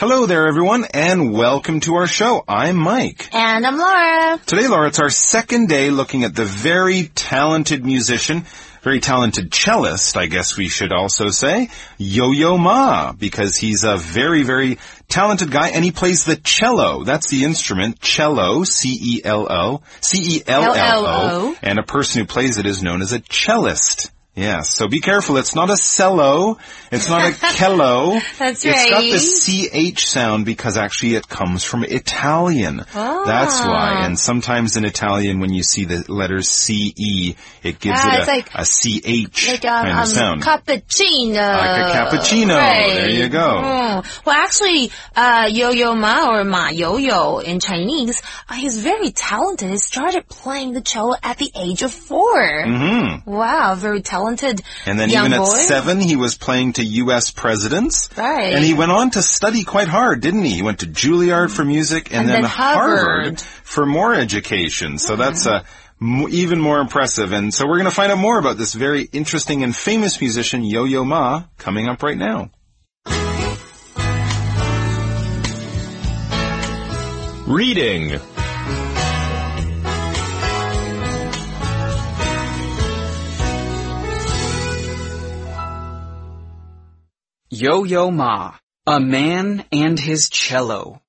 Hello there, everyone, and welcome to our show. I'm Mike. And I'm Laura. Today, Laura, it's our second day looking at the very talented musician, very talented cellist, I guess we should also say, Yo-Yo Ma, because he's a very, very talented guy, and he plays the cello. That's the instrument, cello, C-E-L-L-O, C-E-L-L-O, and a person who plays it is known as a cellist. Yes, so be careful. It's not a cello. It's not a cello. That's right. It's got the CH sound because actually it comes from Italian. Oh. That's why. And sometimes in Italian, when you see the letters C-E, it gives it like a CH like kind of sound. Cappuccino. Like a cappuccino. Right. There you go. Oh. Well, actually, Yo-Yo Ma or Ma Yo-Yo in Chinese, he's very talented. He started playing the cello at the age of 4. Mm-hmm. Wow, very talented and then young even boy. at 7, he was playing to U.S. presidents. Right. And he went on to study quite hard, didn't he? He went to Juilliard for music and then Harvard for more education. So that's even more impressive. And so we're going to find out more about this very interesting and famous musician, Yo-Yo Ma, coming up right now. Reading. Yo-Yo Ma, a man and his cello.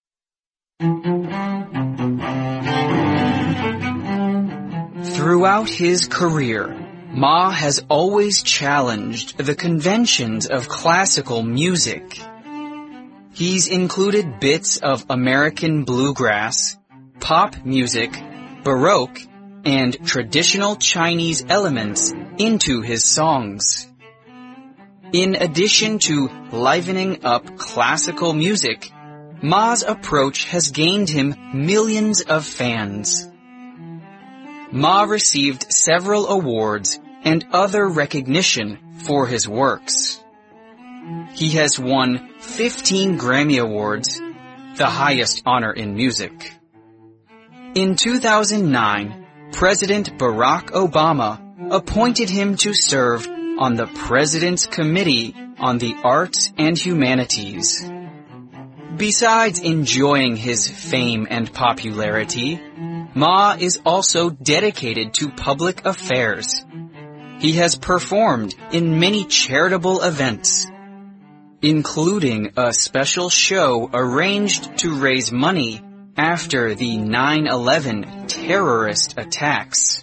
Throughout his career, Ma has always challenged the conventions of classical music. He's included bits of American bluegrass, pop music, Baroque, and traditional Chinese elements into his songs. In addition to livening up classical music, Ma's approach has gained him millions of fans. Ma received several awards and other recognition for his works. He has won 15 Grammy Awards, the highest honor in music. In 2009, President Barack Obama appointed him to serve on the President's Committee on the Arts and Humanities. Besides enjoying his fame and popularity, Ma is also dedicated to public affairs. He has performed in many charitable events, including a special show arranged to raise money after the 9/11 terrorist attacks.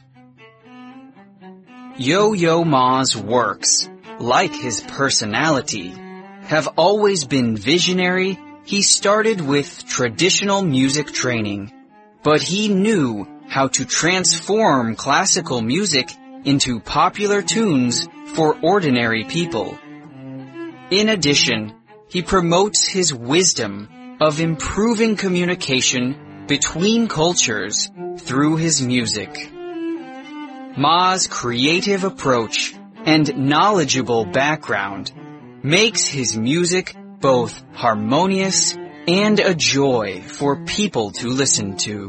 Yo-Yo Ma's works, like his personality, have always been visionary. He started with traditional music training, but he knew how to transform classical music into popular tunes for ordinary people. In addition, he promotes his wisdom of improving communication between cultures through his music. Ma's creative approach and knowledgeable background makes his music both harmonious and a joy for people to listen to.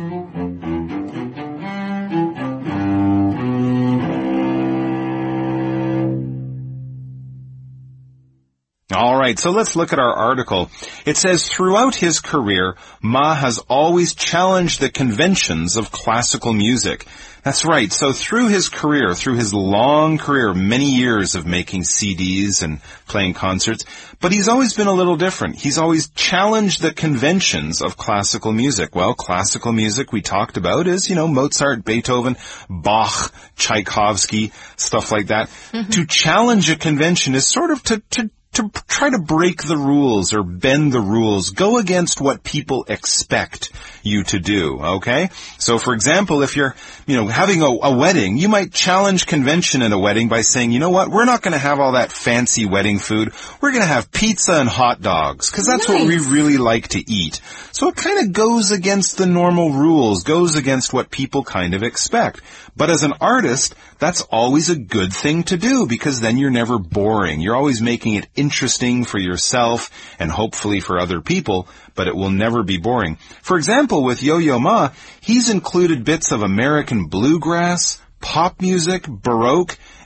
All right, so let's look at our article. It says, throughout his career, Ma has always challenged the conventions of classical music. That's right. So through his career, through his long career, many years of making CDs and playing concerts, but he's always been a little different. He's always challenged the conventions of classical music. Well, classical music we talked about is, Mozart, Beethoven, Bach, Tchaikovsky, stuff like that. Mm-hmm. To challenge a convention is sort of to try to break the rules or bend the rules, go against what people expect you to do, okay? So, for example, if you're, having a wedding, you might challenge convention in a wedding by saying, you know what, we're not going to have all that fancy wedding food. We're going to have pizza and hot dogs, because that's what we really like to eat. So it kind of goes against the normal rules, goes against what people kind of expect. But as an artist, that's always a good thing to do, because then you're never boring. You're always making it interesting for yourself and hopefully for other people, but it will never be boring. For example, with Yo-Yo Ma, he's included bits of American bluegrass, pop music, Baroque,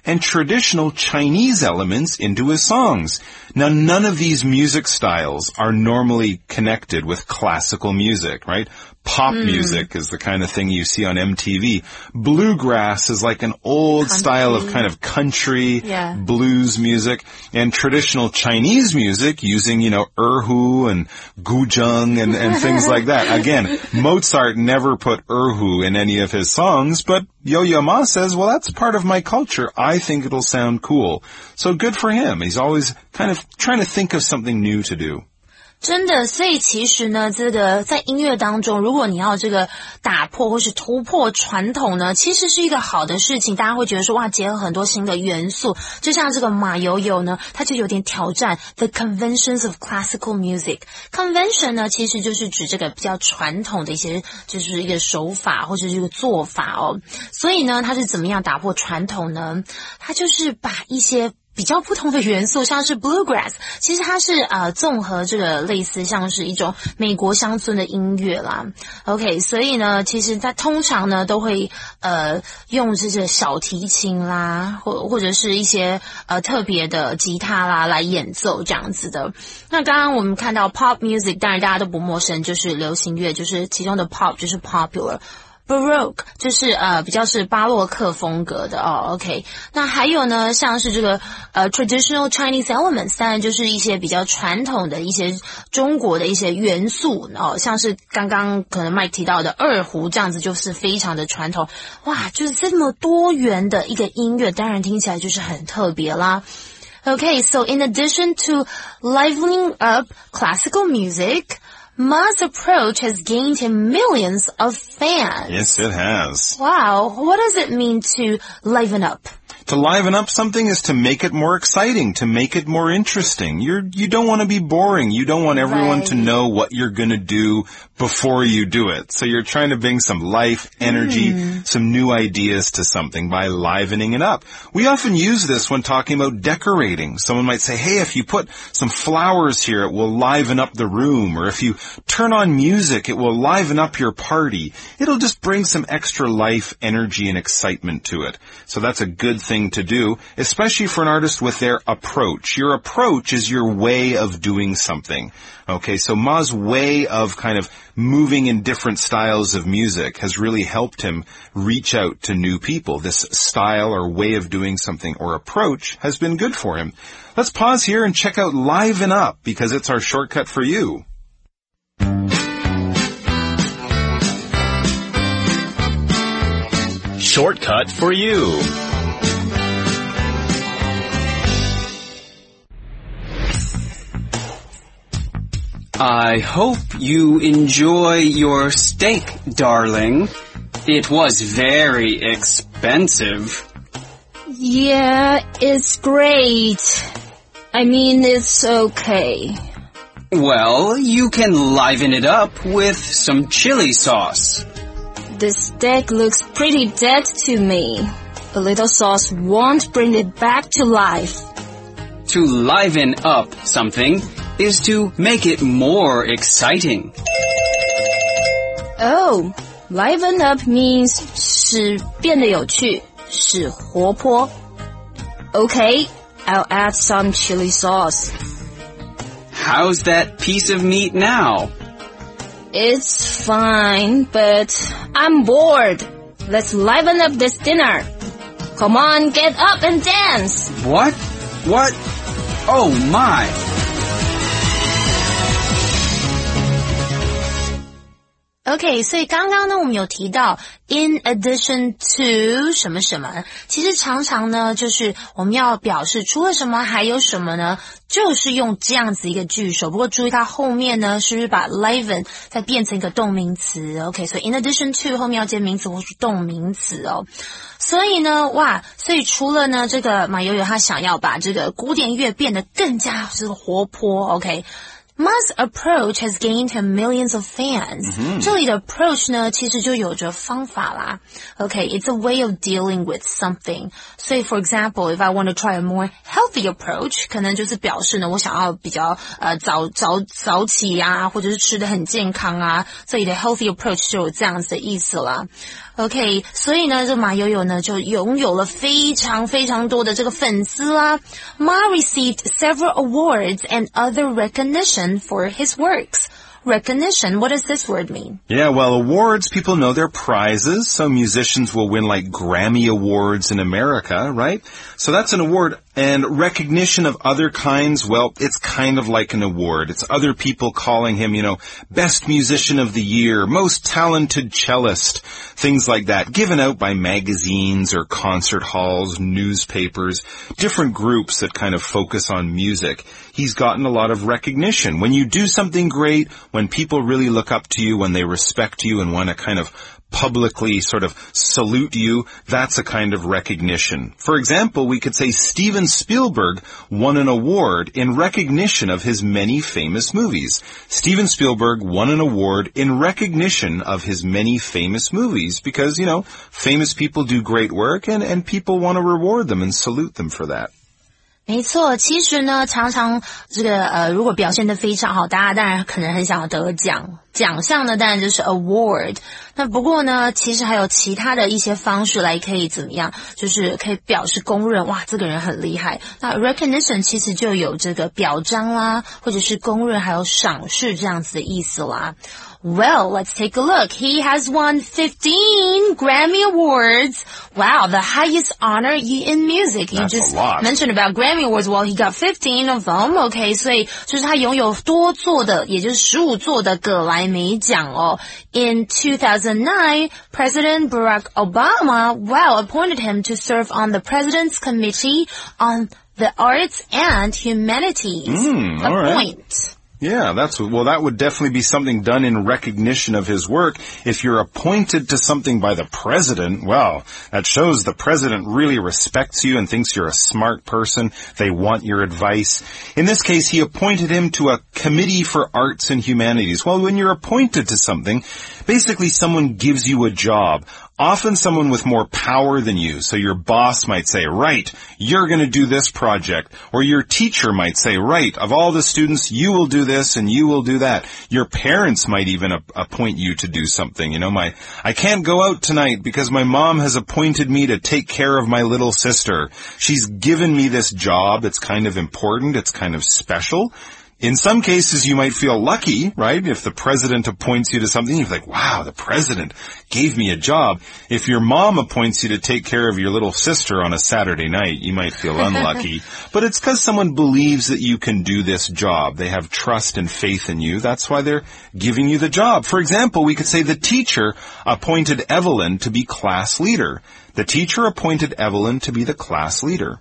and traditional Chinese elements into his songs. Now, none of these music styles are normally connected with classical music, right? Pop music is the kind of thing you see on MTV. Bluegrass is like an old style of kind of country, blues music. And traditional Chinese music using, erhu and guzheng and things like that. Again, Mozart never put erhu in any of his songs, but Yo-Yo Ma says, well, that's part of my culture. I think it'll sound cool. So good for him. He's always kind of trying to think of something new to do. 真的，所以其实呢，这个在音乐当中，如果你要这个打破或是突破传统呢，其实是一个好的事情。大家会觉得说，哇，结合很多新的元素，就像这个马友友呢，他就有点挑战 the conventions of classical music。convention 呢，其实就是指这个比较传统的一些，就是一个手法或者是一个做法哦。所以呢，他是怎么样打破传统呢？他就是把一些比较不同的元素，像是 bluegrass， 其实它是综合这个类似像是一种美国乡村的音乐啦。OK， 所以呢，其实它通常呢都会用这个小提琴啦，或者是一些特别的吉他啦来演奏这样子的。那刚刚我们看到 pop music， 当然大家都不陌生，就是流行乐，就是其中的 pop 就是 popular。Baroque 就是比较是巴洛克风格的哦 ，OK。那还有呢，像是这个traditional Chinese elements， 当然就是一些比较传统的一些中国的一些元素哦，像是刚刚可能 Mike 提到的二胡这样子，就是非常的传统。哇，就是这么多元的一个音乐，当然听起来就是很特别啦。Okay, so in addition to livening up classical music,Ma's approach has gained him millions of fans. Yes, it has. Wow. What does it mean to liven up? To liven up something is to make it more exciting, to make it more interesting. You don't want to be boring. You don't want everyone to know what you're going to do before you do it. So you're trying to bring some life, energy, some new ideas to something by livening it up. We often use this when talking about decorating. Someone might say, hey, if you put some flowers here, it will liven up the room. Or if you turn on music, it will liven up your party. It'll just bring some extra life, energy, and excitement to it. So that's a good thing to do, especially for an artist with their approach. Your approach is your way of doing something. Okay, so Ma's way of kind of moving in different styles of music has really helped him reach out to new people. This style or way of doing something or approach has been good for him. Let's pause here and check out Liven Up because it's our shortcut for you. Shortcut for you. I hope you enjoy your steak, darling. It was very expensive. Yeah, it's great. I mean, it's okay. Well, you can liven it up with some chili sauce. The steak looks pretty dead to me. A little sauce won't bring it back to life. To liven up something is to make it more exciting. Oh, liven up means 使变得有趣，使活泼。Okay, I'll add some chili sauce. How's that piece of meat now? It's fine, but I'm bored. Let's liven up this dinner. Come on, get up and dance. What? What? Oh my! OK， 所以刚刚呢，我们有提到 in addition to 什么什么，其实常常呢，就是我们要表示除了什么还有什么呢，就是用这样子一个句首。不过注意它后面呢，是不是把 liven 再变成一个动名词 ？OK， 所以 in addition to 后面要接名词或是动名词哦。所以呢，哇，所以除了呢，这个马友友他想要把这个古典乐变得更加是活泼 ，OK。 Ma's approach has gained him millions of fans. 这里的 approach 呢，其实就有着方法啦。Okay, it's a way of dealing with something. 所以 for example, if I want to try a more healthy approach, 可能就是表示呢，我想要比较早起啊，或者是吃得很健康啊。这里的 healthy approach 就有这样子的意思啦。Okay, 所以呢，这马友友呢就拥有了非常非常多的这个粉丝啦。Ma received several awards and other recognition for his works. Recognition, what does this word mean? Yeah, well, awards, people know they're prizes. So musicians will win like Grammy Awards in America, right? So that's an award. And recognition of other kinds, well, it's kind of like an award. It's other people calling him, best musician of the year, most talented cellist, things like that, given out by magazines or concert halls, newspapers, different groups that kind of focus on music. He's gotten a lot of recognition. When you do something great, when people really look up to you, when they respect you and want to kind of publicly sort of salute you, that's a kind of recognition. For example, we could say Steven Spielberg won an award in recognition of his many famous movies. Steven Spielberg won an award in recognition of his many famous movies because, famous people do great work and people want to reward them and salute them for that. 没错，其实呢，常常这个如果表现得非常好，大家当然可能很想要得奖。奖项呢，当然就是 award。那不过呢，其实还有其他的一些方式来可以怎么样，就是可以表示公认，哇，这个人很厉害。那 recognition 其实就有这个表彰啦，或者是公认，还有赏识这样子的意思啦。Well, let's take a look. He has won 15 Grammy Awards. Wow, the highest honor in music. You just mentioned about Grammy Awards. Well, he got 15 of them. Okay, 所以就是他拥有多座的，也就是15座的葛莱美奖哦。In 2009, President Barack Obama, appointed him to serve on the President's Committee on the Arts and Humanities. Yeah, that would definitely be something done in recognition of his work. If you're appointed to something by the president, well, that shows the president really respects you and thinks you're a smart person. They want your advice. In this case, he appointed him to a committee for arts and humanities. Well, when you're appointed to something, basically someone gives you a job. Often someone with more power than you. So your boss might say, right, you're going to do this project. Or your teacher might say, right, of all the students, you will do this and you will do that. Your parents might even appoint you to do something. I can't go out tonight because my mom has appointed me to take care of my little sister. She's given me this job. It's kind of important. It's kind of special. In some cases, you might feel lucky, right? If the president appoints you to something, you're like, wow, the president gave me a job. If your mom appoints you to take care of your little sister on a Saturday night, you might feel unlucky. But it's because someone believes that you can do this job. They have trust and faith in you. That's why they're giving you the job. For example, we could say the teacher appointed Evelyn to be class leader. The teacher appointed Evelyn to be the class leader.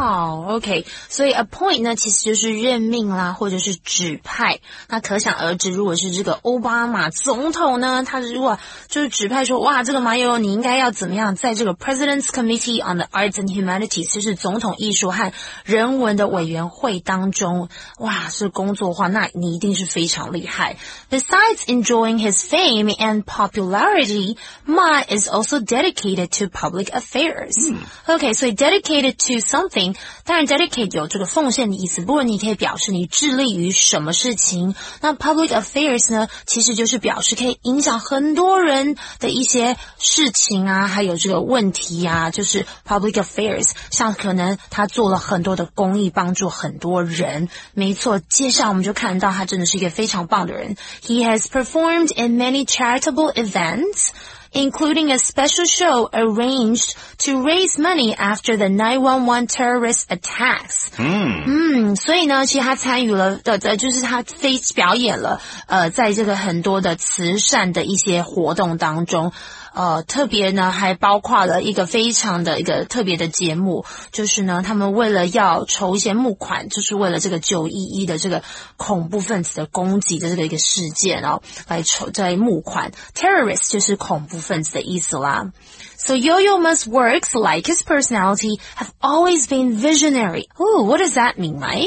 OK. 所以 appoint 呢，其实就是任命啦，或者是指派。那可想而知，如果是这个奥巴马总统呢，他如果就是指派说，哇，这个马友友你应该要怎么样，在这个 President's Committee on the Arts and Humanities， 就是总统艺术和人文的委员会当中，哇，是工作的话，那你一定是非常厉害。Besides enjoying his fame and popularity, Ma is also dedicated to public affairs. OK, 所以 dedicated to something。当然 dedicate 有这个奉献的意思，不过你可以表示你致力于什么事情。那 public affairs 呢，其实就是表示可以影响很多人的一些事情啊，还有这个问题啊，就是 public affairs。像可能他做了很多的公益，帮助很多人。没错，接下来我们就看到他真的是一个非常棒的人。He has performed in many charitable events.Including a special show arranged to raise money after the 911 terrorist attacks. 所以呢，其实他参与了就是他表演了在这个很多的慈善的一些活动当中。特别呢还包括了一个非常的一个特别的节目，就是呢他们为了要筹一些募款，就是为了这个911的这个恐怖分子的攻击的这个一个事件来募款。Terrorist 就是恐怖分子的意思啦。So Yo-Yo Ma's works, like his personality, have always been visionary. Ooh, what does that mean, Mike?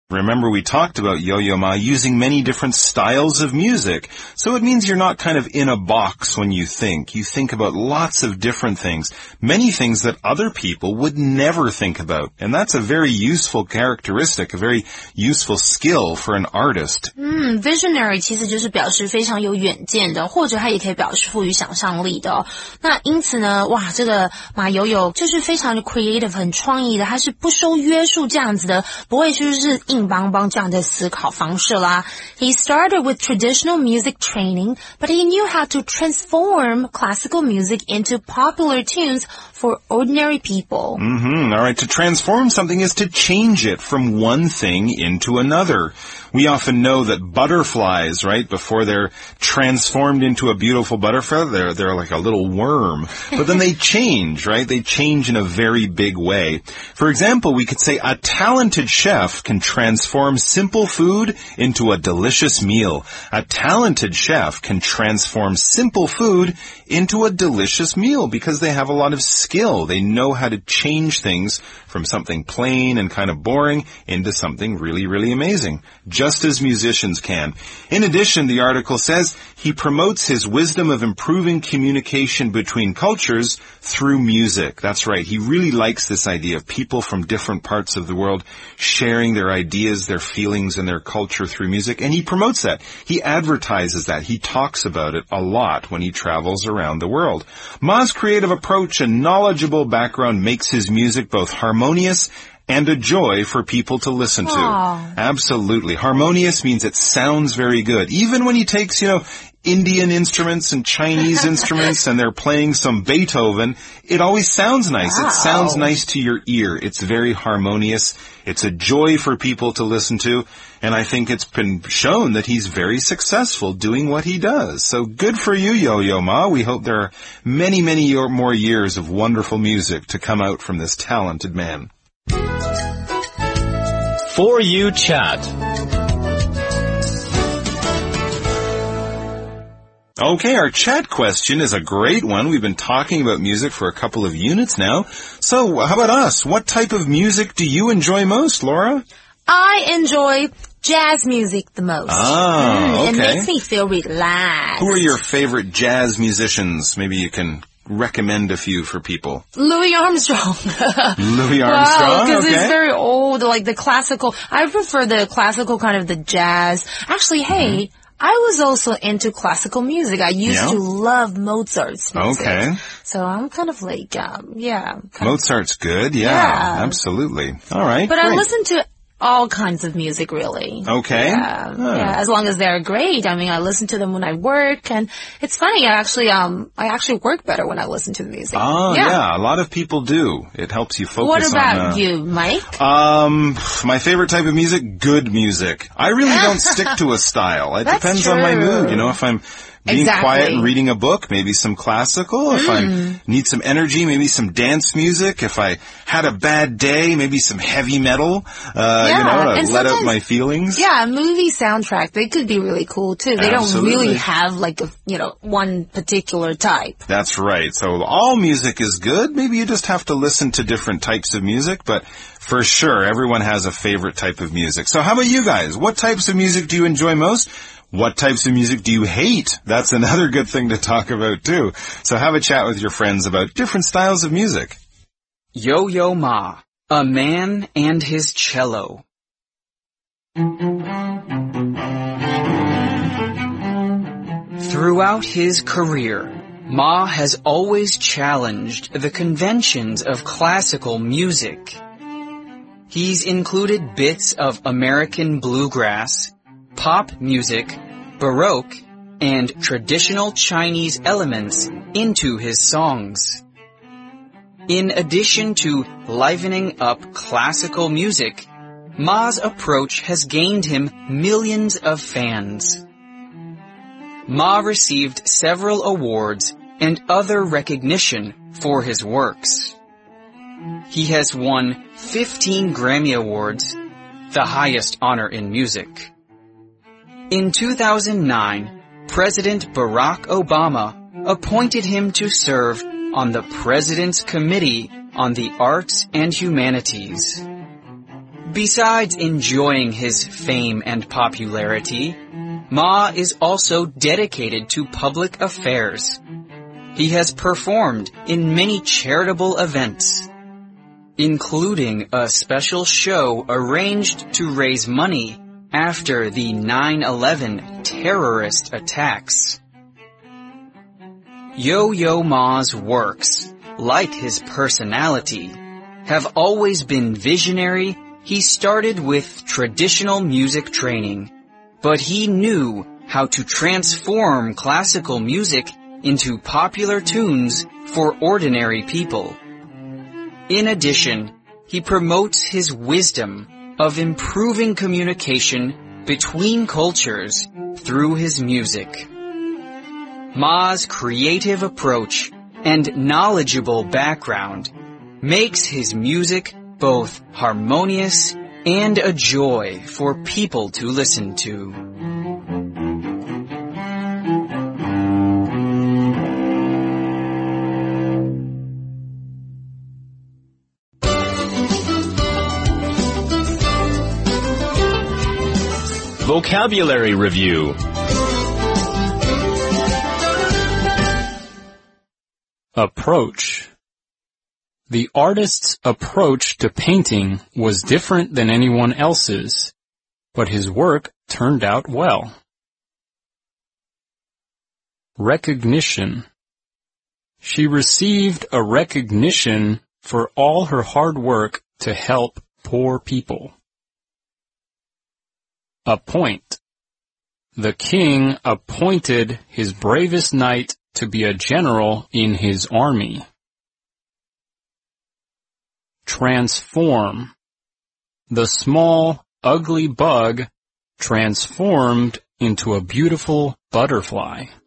Remember, we talked about Yo-Yo Ma using many different styles of music. So it means you're not kind of in a box when you think. You think about lots of different things, many things that other people would never think about. And that's a very useful characteristic, a very useful skill for an artist. Visionary 其实就是表示非常有远见的，或者它也可以表示富于想象力的哦。那因此呢，哇，这个马友友就是非常的 creative， 很创意的，他是不受约束这样子的，不会就是硬邦邦这样的思考方式啦。He started with traditional music training, but he knew how to transform classical music into popular tunes for ordinary people. All right. To transform something is to change it from one thing into another. We often know that butterflies, right, before they're transformed into a beautiful butterfly, they're like a little worm. But then they change, right? They change in a very big way. For example, we could say a talented chef can transform simple food into a delicious meal. A talented chef can transform simple food into a delicious meal because they have a lot of skill. They know how to change things from something plain and kind of boring into something really, really amazing, just as musicians can. In addition, the article says he promotes his wisdom of improving communication between cultures through music. That's right. He really likes this idea of people from different parts of the world sharing their ideas, their feelings, and their culture through music, and he promotes that. He advertises that. He talks about it a lot when he travels around the world. Ma's creative approach and knowledgeable background makes his music both harmonious and a joy for people to listen to. Aww. Absolutely. Harmonious means it sounds very good. Even when he takes, Indian instruments and Chinese instruments and they're playing some Beethoven, it always sounds nice. Wow. It sounds nice to your ear. It's very harmonious. It's a joy for people to listen to. And I think it's been shown that he's very successful doing what he does. So good for you, Yo-Yo Ma. We hope there are many, many more years of wonderful music to come out from this talented man. For You Chat. Okay, our chat question is a great one. We've been talking about music for a couple of units now. So how about us? What type of music do you enjoy most, Laura? I enjoy jazz music the most. Okay. It makes me feel relaxed. Who are your favorite jazz musicians? Maybe you can recommend a few for people. Louis Armstrong. Louis Armstrong? Wow, because okay. it's very old, like the classical. I prefer the classical kind of the jazz. Actually, hey, I was also into classical music. I used to love Mozart's music. Okay. So I'm kind of like, Mozart's good. Yeah, absolutely. All right. But great. I listen to all kinds of music, really. Okay. Yeah, as long as they're great. I mean, I listen to them when I work, and it's funny. I actually work better when I listen to the music. Oh, yeah. A lot of people do. It helps you focus. What about you, Mike? My favorite type of music, good music. I really don't stick to a style. It depends on my mood. If I'm being quiet and reading a book, maybe some classical. If I need some energy, maybe some dance music. If I had a bad day, maybe some heavy metal, to let out my feelings. Yeah, movie soundtrack, they could be really cool too. They Absolutely. don't really have like one particular type. That's right. So all music is good. Maybe you just have to listen to different types of music, but for sure, everyone has a favorite type of music. So how about you guys? What types of music do you enjoy most? What types of music do you hate? That's another good thing to talk about too. So have a chat with your friends about different styles of music. Yo-Yo Ma, a man and his cello. Throughout his career, Ma has always challenged the conventions of classical music. He's included bits of American bluegrass, pop music, Baroque, and traditional Chinese elements into his songs. In addition to livening up classical music, Ma's approach has gained him millions of fans. Ma received several awards and other recognition for his works. He has won 15 Grammy Awards, the highest honor in music. In 2009, President Barack Obama appointed him to serve on the President's Committee on the Arts and Humanities. Besides enjoying his fame and popularity, Ma is also dedicated to public affairs. He has performed in many charitable events, including a special show arranged to raise money after the 9/11 terrorist attacks. Yo-Yo Ma's works, like his personality, have always been visionary. He started with traditional music training, but he knew how to transform classical music into popular tunes for ordinary people. In addition, he promotes his wisdom of improving communication between cultures through his music. Ma's creative approach and knowledgeable background makes his music both harmonious and a joy for people to listen to. Vocabulary Review. Approach. The artist's approach to painting was different than anyone else's, but his work turned out well. Recognition. She received a recognition for all her hard work to help poor people. Appoint. The king appointed his bravest knight to be a general in his army. Transform. The small, ugly bug transformed into a beautiful butterfly.